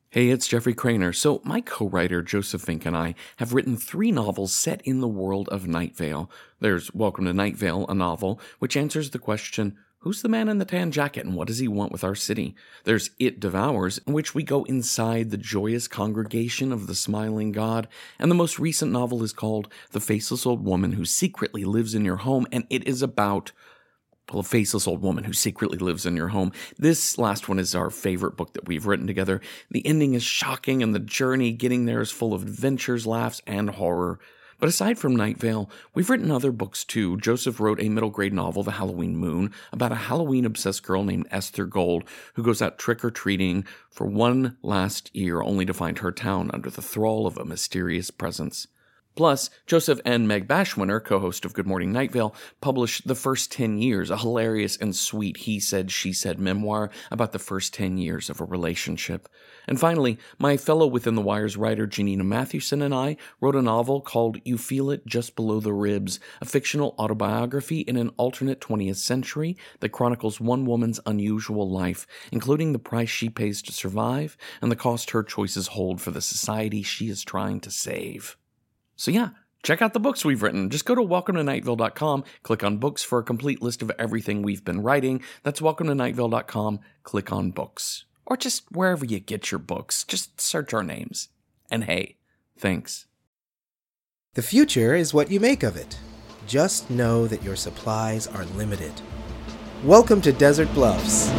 Hey, it's Jeffrey Craner. So, my co-writer Joseph Fink and I have written 3 novels set in the world of Night Vale. There's Welcome to Night Vale, a novel which answers the question, who's the man in the tan jacket and what does he want with our city? There's It Devours, in which we go inside the joyous congregation of the smiling god. And the most recent novel is called The Faceless Old Woman Who Secretly Lives in Your Home, and it is about a faceless old woman who secretly lives in your home. This last one is our favorite book that we've written together. The ending is shocking, and the journey getting there is full of adventures, laughs, and horror. But aside from Night Vale, we've written other books too. Joseph wrote a middle grade novel, The Halloween Moon, about a Halloween-obsessed girl named Esther Gold who goes out trick-or-treating for one last year only to find her town under the thrall of a mysterious presence. Plus, Joseph and Meg Bashwinner, co-host of Good Morning Night Vale, published The First 10 Years, a hilarious and sweet he said, she said memoir about the first 10 years of a relationship. And finally, my fellow Within the Wires writer Janina Mathewson and I wrote a novel called You Feel It Just Below the Ribs, a fictional autobiography in an alternate 20th century that chronicles one woman's unusual life, including the price she pays to survive and the cost her choices hold for the society she is trying to save. So yeah, check out the books we've written. Just go to welcometonightvale.com, click on books for a complete list of everything we've been writing. That's welcometonightvale.com, click on books. Or just wherever you get your books. Just search our names. And hey, thanks. The future is what you make of it. Just know that your supplies are limited. Welcome to Desert Bluffs.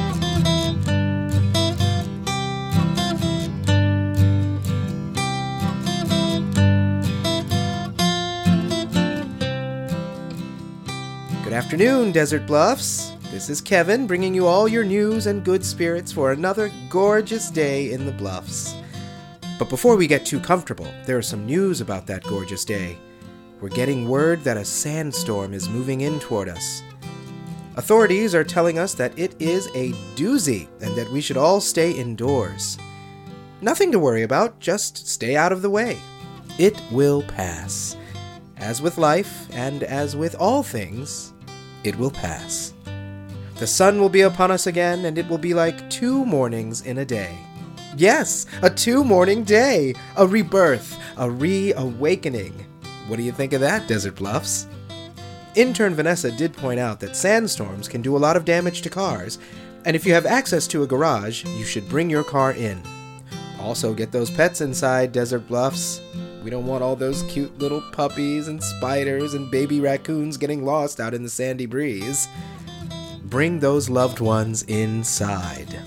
Good afternoon, Desert Bluffs. This is Kevin, bringing you all your news and good spirits for another gorgeous day in the Bluffs. But before we get too comfortable, there is some news about that gorgeous day. We're getting word that a sandstorm is moving in toward us. Authorities are telling us that it is a doozy and that we should all stay indoors. Nothing to worry about, just stay out of the way. It will pass. As with life, and as with all things, it will pass. The sun will be upon us again, and it will be like 2 mornings in a day. Yes, a 2-morning day! A rebirth, a reawakening. What do you think of that, Desert Bluffs? Intern Vanessa did point out that sandstorms can do a lot of damage to cars, and if you have access to a garage, you should bring your car in. Also, get those pets inside, Desert Bluffs. We don't want all those cute little puppies and spiders and baby raccoons getting lost out in the sandy breeze. Bring those loved ones inside.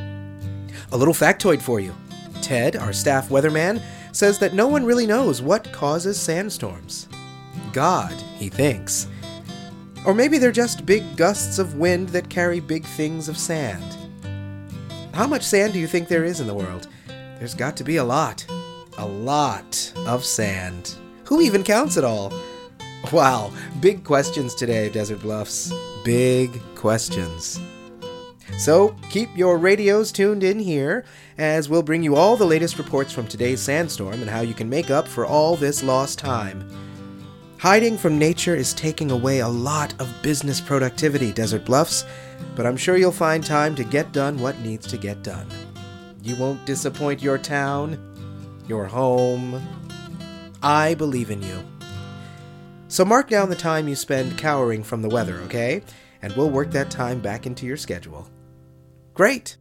A little factoid for you. Ted, our staff weatherman, says that no one really knows what causes sandstorms. God, he thinks. Or maybe they're just big gusts of wind that carry big things of sand. How much sand do you think there is in the world? There's got to be a lot. A lot of sand. Who even counts it all? Wow, big questions today, Desert Bluffs. Big questions. So, keep your radios tuned in here, as we'll bring you all the latest reports from today's sandstorm and how you can make up for all this lost time. Hiding from nature is taking away a lot of business productivity, Desert Bluffs, but I'm sure you'll find time to get done what needs to get done. You won't disappoint your town, your home. I believe in you. So mark down the time you spend cowering from the weather, okay? And we'll work that time back into your schedule. Great!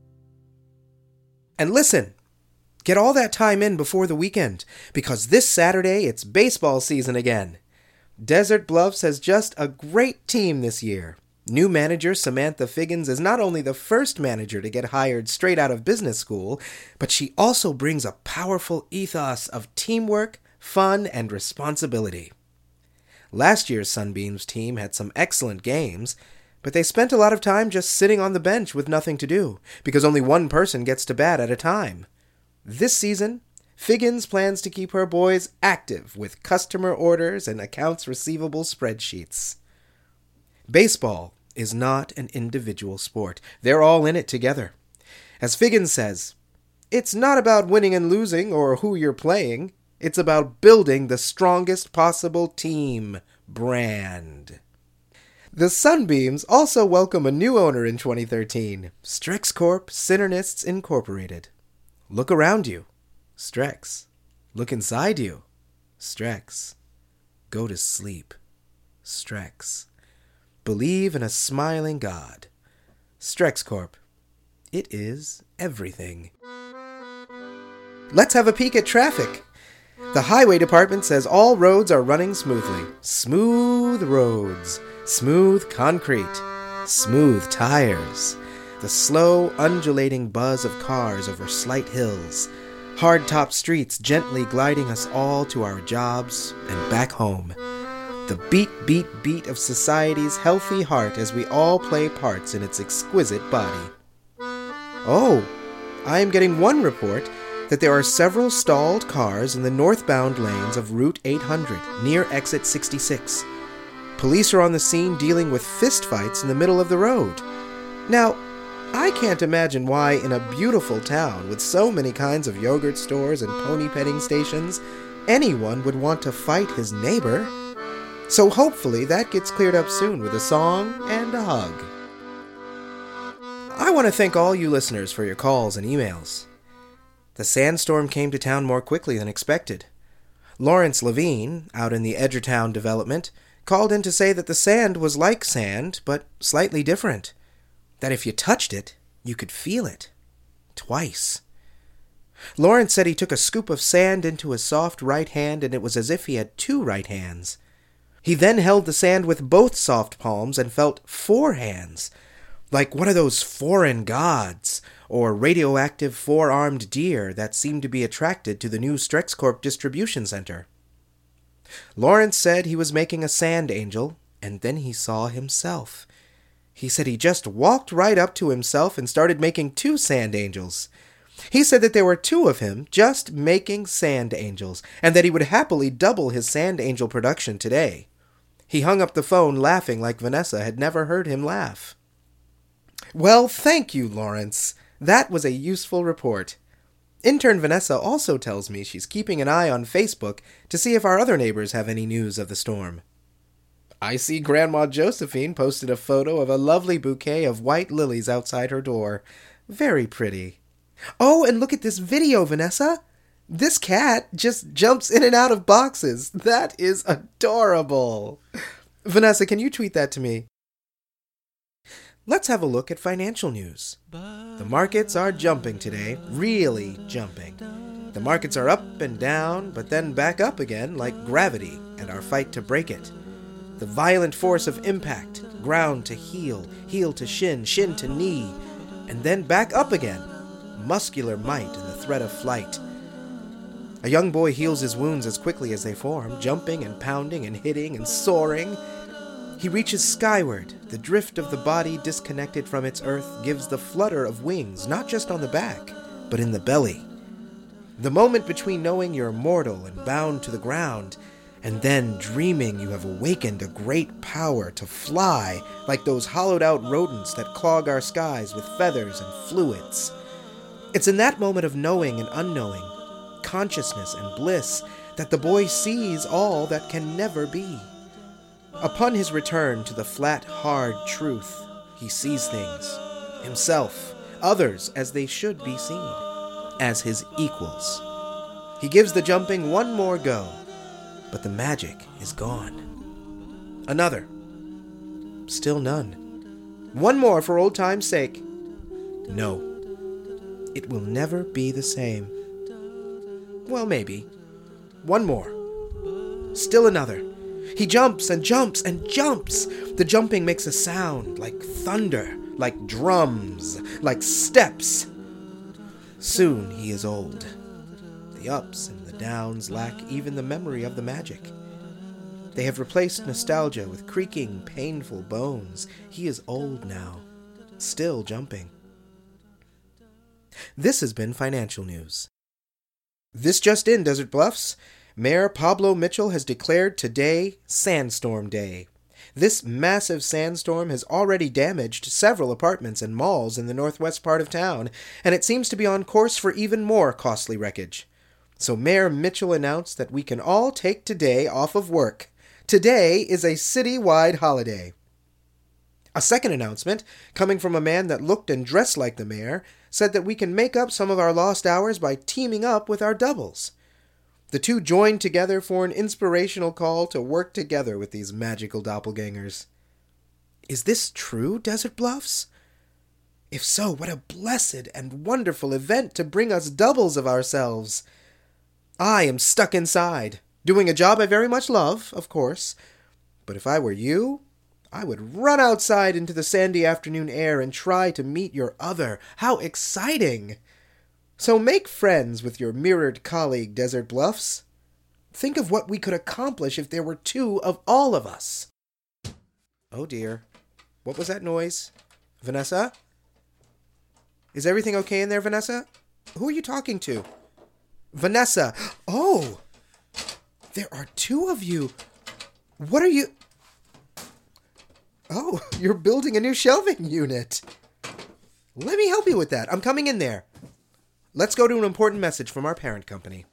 And listen, get all that time in before the weekend, because this Saturday it's baseball season again. Desert Bluffs has just a great team this year. New manager Samantha Figgins is not only the first manager to get hired straight out of business school, but she also brings a powerful ethos of teamwork, fun, and responsibility. Last year's Sunbeams team had some excellent games, but they spent a lot of time just sitting on the bench with nothing to do, because only one person gets to bat at a time. This season, Figgins plans to keep her boys active with customer orders and accounts receivable spreadsheets. Baseball is not an individual sport. They're all in it together. As Figgins says, it's not about winning and losing or who you're playing. It's about building the strongest possible team brand. The Sunbeams also welcome a new owner in 2013, Strix Corp Synernists Incorporated. Look around you. Strex. Look inside you. Strex. Go to sleep. Strex. Believe in a smiling God. Strex Corp. It is everything. Let's have a peek at traffic. The highway department says all roads are running smoothly. Smooth roads. Smooth concrete. Smooth tires. The slow, undulating buzz of cars over slight hills. Hard-top streets gently gliding us all to our jobs and back home. The beat, beat, beat of society's healthy heart as we all play parts in its exquisite body. Oh, I am getting one report that there are several stalled cars in the northbound lanes of Route 800 near Exit 66. Police are on the scene dealing with fistfights in the middle of the road. Now, I can't imagine why in a beautiful town with so many kinds of yogurt stores and pony petting stations, anyone would want to fight his neighbor. So hopefully that gets cleared up soon with a song and a hug. I want to thank all you listeners for your calls and emails. The sandstorm came to town more quickly than expected. Lawrence Levine, out in the Edgertown development, called in to say that the sand was like sand, but slightly different. That if you touched it, you could feel it. Twice. Lawrence said he took a scoop of sand into his soft right hand, and it was as if he had two right hands. He then held the sand with both soft palms and felt 4 hands, like one of those foreign gods, or radioactive 4-armed deer that seemed to be attracted to the new StrexCorp distribution center. Lawrence said he was making a sand angel, and then he saw himself. He said he just walked right up to himself and started making 2 sand angels. He said that there were 2 of him just making sand angels, and that he would happily double his sand angel production today. He hung up the phone laughing like Vanessa had never heard him laugh. Well, thank you, Lawrence. That was a useful report. Intern Vanessa also tells me she's keeping an eye on Facebook to see if our other neighbors have any news of the storm. I see Grandma Josephine posted a photo of a lovely bouquet of white lilies outside her door. Very pretty. Oh, and look at this video, Vanessa. This cat just jumps in and out of boxes. That is adorable. Vanessa, can you tweet that to me? Let's have a look at financial news. The markets are jumping today, really jumping. The markets are up and down, but then back up again like gravity and our fight to break it. The violent force of impact, ground to heel, heel to shin, shin to knee, and then back up again. Muscular might and the threat of flight. A young boy heals his wounds as quickly as they form, jumping and pounding and hitting and soaring. He reaches skyward. The drift of the body disconnected from its earth gives the flutter of wings, not just on the back, but in the belly. The moment between knowing you're mortal and bound to the ground, and then dreaming you have awakened a great power to fly like those hollowed-out rodents that clog our skies with feathers and fluids. It's in that moment of knowing and unknowing, consciousness and bliss, that the boy sees all that can never be. Upon his return to the flat, hard truth, he sees things, himself, others as they should be seen, as his equals. He gives the jumping one more go, but the magic is gone. Another. Still none. One more for old time's sake. No. It will never be the same. Well, maybe. One more. Still another. He jumps and jumps and jumps. The jumping makes a sound like thunder, like drums, like steps. Soon he is old. The ups and the downs lack even the memory of the magic. They have replaced nostalgia with creaking, painful bones. He is old now, still jumping. This has been Financial News. This just in, Desert Bluffs. Mayor Pablo Mitchell has declared today Sandstorm Day. This massive sandstorm has already damaged several apartments and malls in the northwest part of town, and it seems to be on course for even more costly wreckage. So Mayor Mitchell announced that we can all take today off of work. Today is a city-wide holiday. A second announcement, coming from a man that looked and dressed like the mayor, said that we can make up some of our lost hours by teaming up with our doubles. The two joined together for an inspirational call to work together with these magical doppelgangers. Is this true, Desert Bluffs? If so, what a blessed and wonderful event to bring us doubles of ourselves. I am stuck inside, doing a job I very much love, of course, but if I were you, I would run outside into the sandy afternoon air and try to meet your other. How exciting! So make friends with your mirrored colleague, Desert Bluffs. Think of what we could accomplish if there were two of all of us. Oh dear. What was that noise? Vanessa? Is everything okay in there, Vanessa? Who are you talking to? Vanessa! Oh! There are two of you. What are you... Oh, you're building a new shelving unit. Let me help you with that. I'm coming in there. Let's go to an important message from our parent company.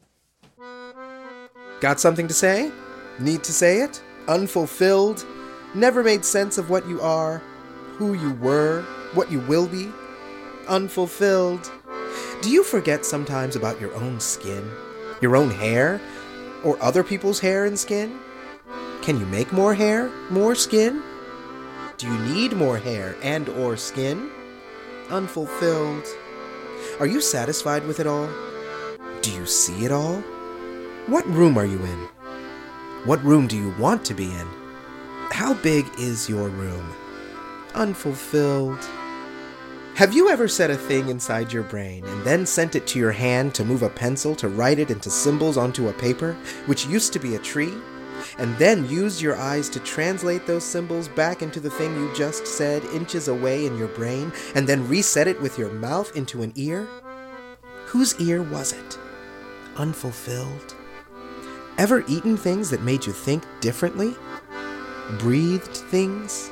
Got something to say? Need to say it? Unfulfilled? Never made sense of what you are, who you were, what you will be? Unfulfilled? Do you forget sometimes about your own skin, your own hair, or other people's hair and skin? Can you make more hair, more skin? Do you need more hair and or skin? Unfulfilled? Are you satisfied with it all? Do you see it all? What room are you in? What room do you want to be in? How big is your room? Unfulfilled? Have you ever set a thing inside your brain and then sent it to your hand to move a pencil to write it into symbols onto a paper, which used to be a tree, and then used your eyes to translate those symbols back into the thing you just said inches away in your brain, and then reset it with your mouth into an ear? Whose ear was it? Unfulfilled? Ever eaten things that made you think differently? Breathed things?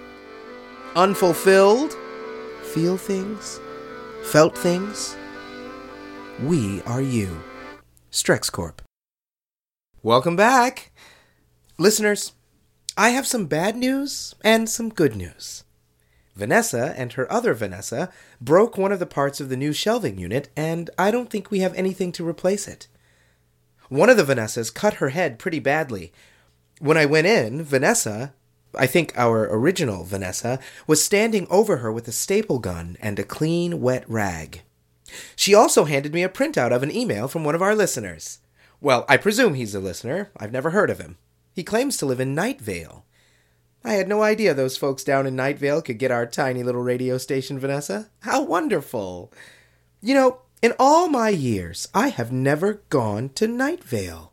Unfulfilled? Feel things? Felt things? We are you. Strex Corp. Welcome back! Listeners, I have some bad news and some good news. Vanessa and her other Vanessa broke one of the parts of the new shelving unit, and I don't think we have anything to replace it. One of the Vanessas cut her head pretty badly. When I went in, Vanessa, I think our original Vanessa, was standing over her with a staple gun and a clean, wet rag. She also handed me a printout of an email from one of our listeners. Well, I presume he's a listener. I've never heard of him. He claims to live in Night Vale. I had no idea those folks down in Night Vale could get our tiny little radio station, Vanessa. How wonderful! You know, in all my years, I have never gone to Night Vale.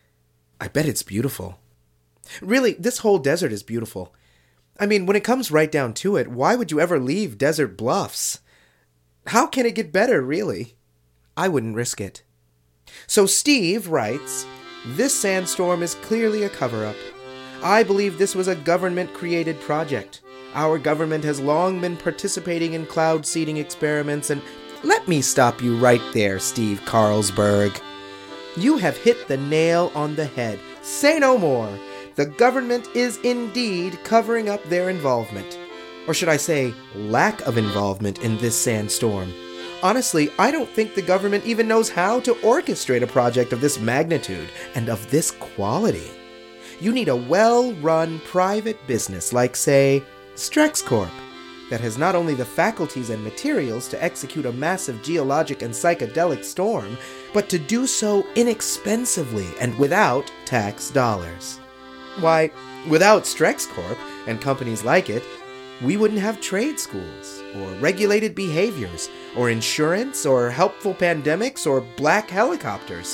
I bet it's beautiful. Really, this whole desert is beautiful. I mean, when it comes right down to it, why would you ever leave Desert Bluffs? How can it get better, really? I wouldn't risk it. So Steve writes, "This sandstorm is clearly a cover-up. I believe this was a government-created project. Our government has long been participating in cloud seeding experiments, and let me stop you right there, Steve Carlsberg. You have hit the nail on the head. Say no more. The government is indeed covering up their involvement. Or should I say, lack of involvement in this sandstorm. Honestly, I don't think the government even knows how to orchestrate a project of this magnitude and of this quality. You need a well-run private business like, say, Strex Corp, that has not only the faculties and materials to execute a massive geologic and psychedelic storm, but to do so inexpensively and without tax dollars. Why, without Strex Corp and companies like it, we wouldn't have trade schools, or regulated behaviors, or insurance, or helpful pandemics, or black helicopters.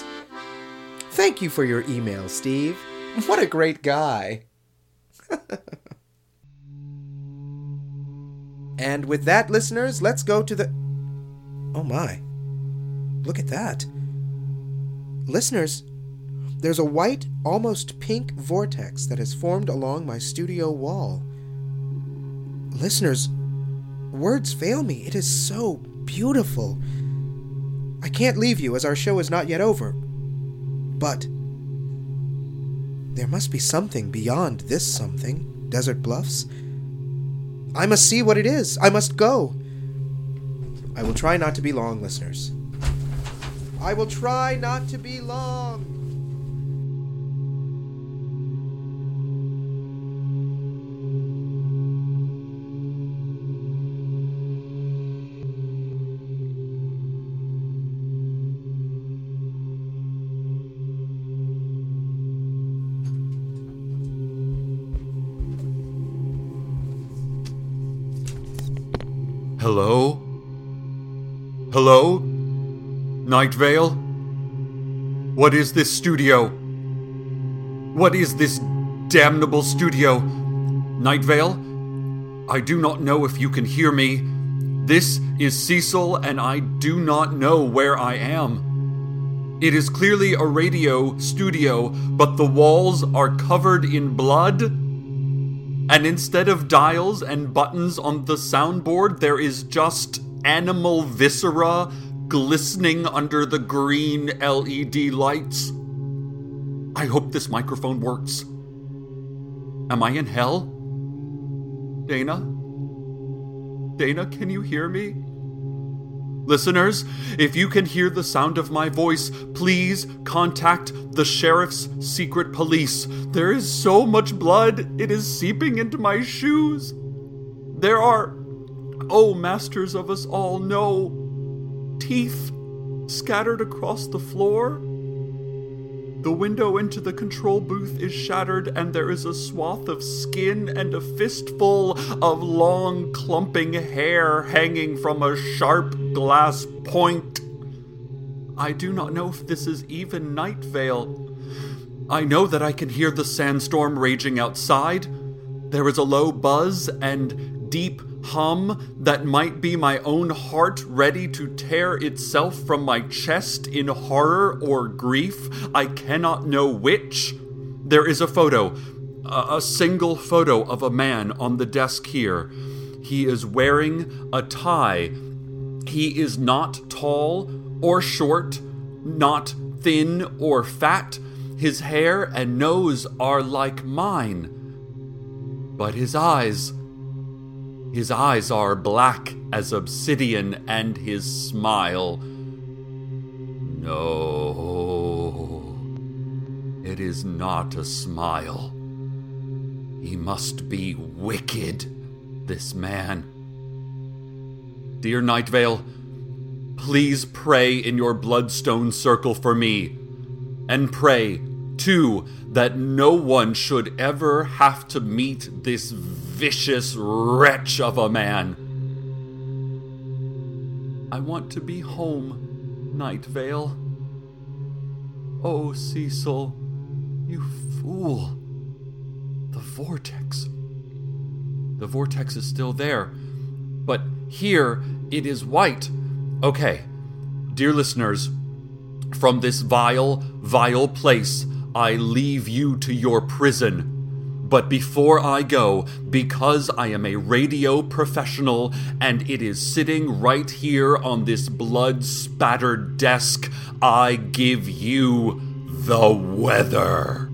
Thank you for your email, Steve. What a great guy." And with that, listeners, let's go to the... Oh my. Look at that. Listeners, there's a white, almost pink vortex that has formed along my studio wall. Listeners, words fail me. It is so beautiful. I can't leave you as our show is not yet over. But there must be something beyond this something, Desert Bluffs. I must see what it is. I must go. I will try not to be long, listeners. I will try not to be long. Hello? Hello? Night Vale? What is this studio? What is this damnable studio? Night Vale? I do not know if you can hear me. This is Cecil, and I do not know where I am. It is clearly a radio studio, but the walls are covered in blood. And instead of dials and buttons on the soundboard, there is just animal viscera glistening under the green LED lights. I hope this microphone works. Am I in hell? Dana? Dana, can you hear me? Listeners, if you can hear the sound of my voice, please contact the Sheriff's Secret Police. There is so much blood, it is seeping into my shoes. There are, oh masters of us all, no, teeth scattered across the floor. The window into the control booth is shattered, and there is a swath of skin and a fistful of long, clumping hair hanging from a sharp glass point. I do not know if this is even Night Vale. I know that I can hear the sandstorm raging outside. There is a low buzz and deep hum that might be my own heart ready to tear itself from my chest in horror or grief. I cannot know which. There is a photo, a single photo of a man on the desk here. He is wearing a tie. He is not tall or short, not thin or fat. His hair and nose are like mine. But his eyes are black as obsidian, and his smile. No, it is not a smile. He must be wicked, this man. Dear Night Vale, please pray in your bloodstone circle for me, and pray, too, that no one should ever have to meet this vicious wretch of a man. I want to be home, Night Vale. Oh, Cecil, you fool. The vortex. The vortex is still there, but here it is white. Okay, dear listeners, from this vile, vile place, I leave you to your prison. But before I go, because I am a radio professional and it is sitting right here on this blood-spattered desk, I give you the weather.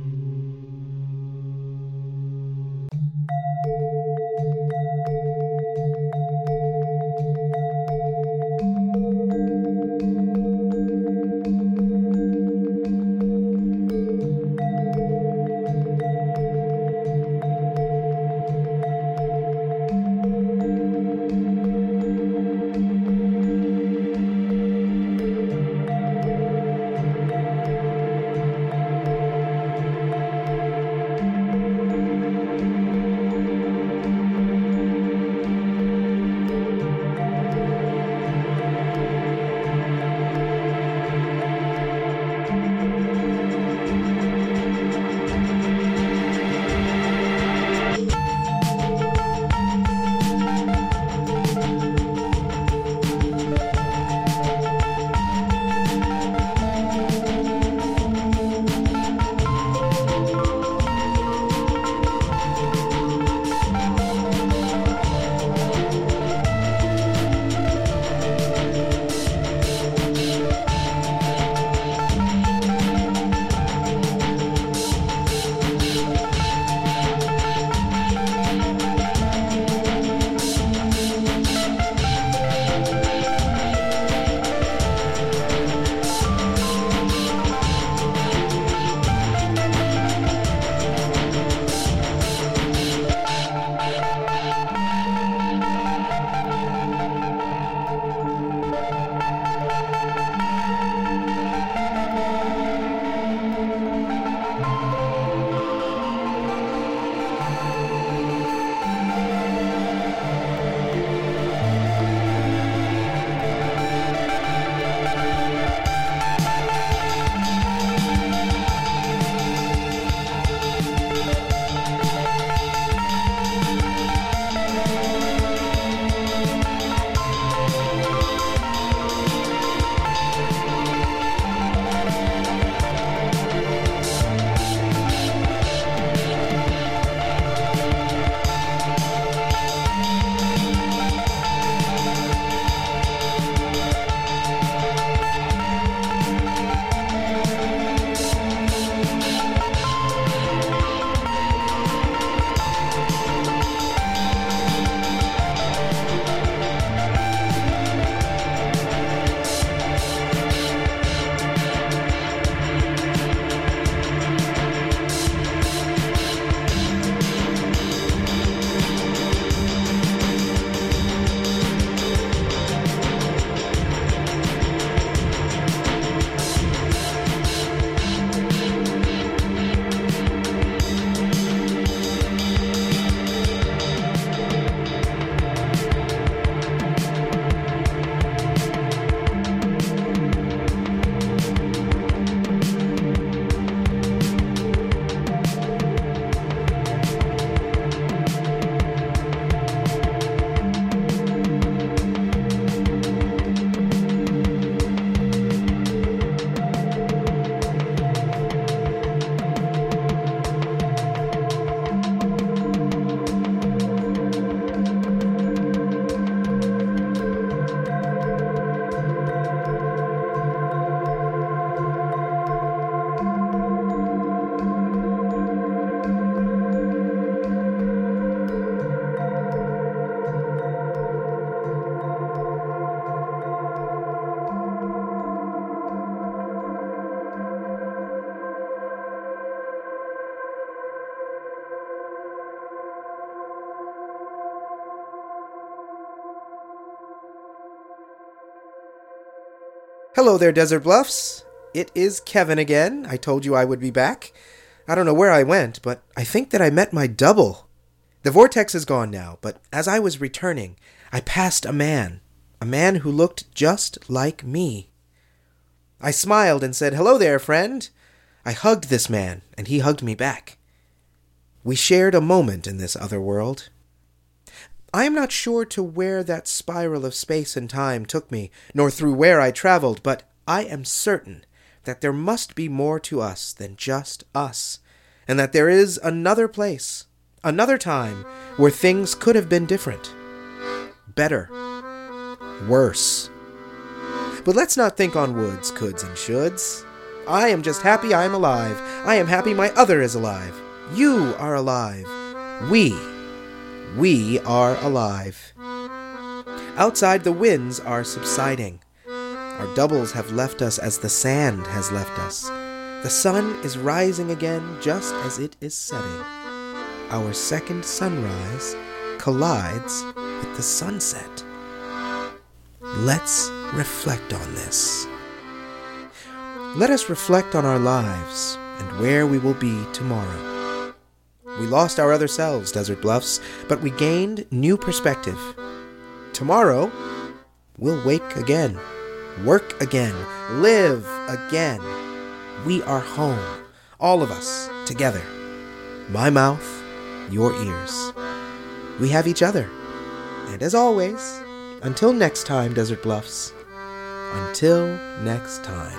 Hello there, Desert Bluffs. It is Kevin again. I told you I would be back. I don't know where I went, but I think that I met my double. The vortex is gone now, but as I was returning, I passed a man who looked just like me. I smiled and said, "Hello there, friend." I hugged this man, and he hugged me back. We shared a moment in this other world. I am not sure to where that spiral of space and time took me, nor through where I traveled, but I am certain that there must be more to us than just us, and that there is another place, another time, where things could have been different, better, worse. But let's not think on woulds, coulds, and shoulds. I am just happy I am alive. I am happy my other is alive. You are alive. We are alive. Outside, the winds are subsiding. Our doubles have left us as the sand has left us. The sun is rising again just as it is setting. Our second sunrise collides with the sunset. Let's reflect on this. Let us reflect on our lives and where we will be tomorrow. We lost our other selves, Desert Bluffs, but we gained new perspective. Tomorrow, we'll wake again, work again, live again. We are home, all of us, together. My mouth, your ears. We have each other. And as always, until next time, Desert Bluffs. Until next time.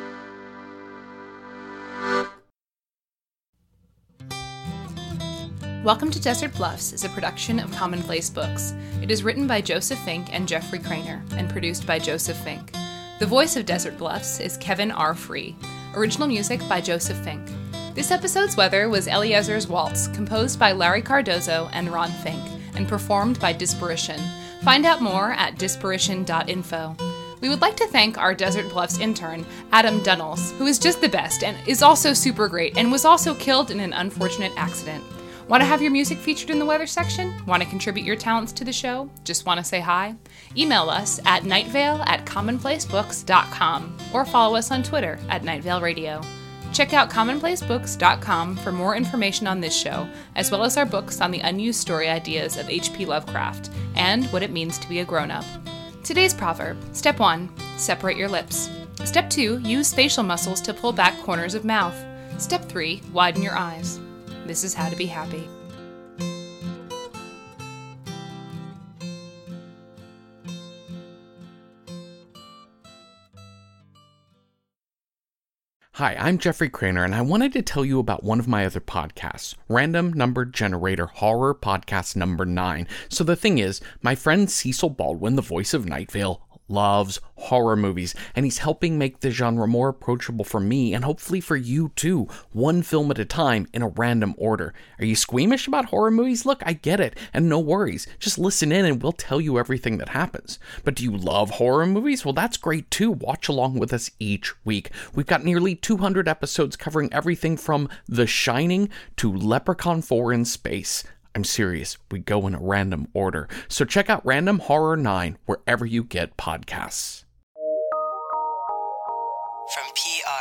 Welcome to Desert Bluffs is a production of Commonplace Books. It is written by Joseph Fink and Jeffrey Craner and produced by Joseph Fink. The voice of Desert Bluffs is Kevin R. Free. Original music by Joseph Fink. This episode's weather was Eliezer's Waltz, composed by Larry Cardozo and Ron Fink, and performed by Disparition. Find out more at disparition.info. We would like to thank our Desert Bluffs intern, Adam Dunnels, who is just the best and is also super great and was also killed in an unfortunate accident. Want to have your music featured in the weather section? Want to contribute your talents to the show? Just want to say hi? Email us at nightvale@commonplacebooks.com or follow us on Twitter at Nightvale Radio. Check out commonplacebooks.com for more information on this show, as well as our books on the unused story ideas of H.P. Lovecraft and what it means to be a grown-up. Today's proverb. Step 1. Separate your lips. Step 2. Use facial muscles to pull back corners of mouth. Step 3. Widen your eyes. This is how to be happy. Hi, I'm Jeffrey Craner, and I wanted to tell you about one of my other podcasts, Random Number Generator Horror Podcast number 9. So the thing is, my friend Cecil Baldwin, the voice of Night Vale, loves horror movies, and he's helping make the genre more approachable for me and hopefully for you too, one film at a time in a random order. Are you squeamish about horror movies? Look, I get it, and no worries. Just listen in and we'll tell you everything that happens. But do you love horror movies? Well, that's great too. Watch along with us each week. We've got nearly 200 episodes covering everything from The Shining to Leprechaun 4 in Space. I'm serious, we go in a random order. So check out Random Horror 9 wherever you get podcasts. From PI.